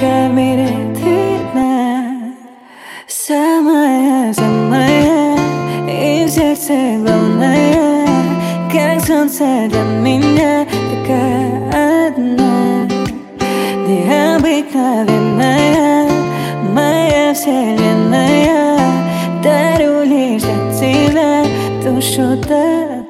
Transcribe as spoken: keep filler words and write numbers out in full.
пока в мире ты одна. Самая-самая и в сердце главная, как солнце для меня, такая одна. Необыкновенная моя вселенная, дарю лишь для тебя душу.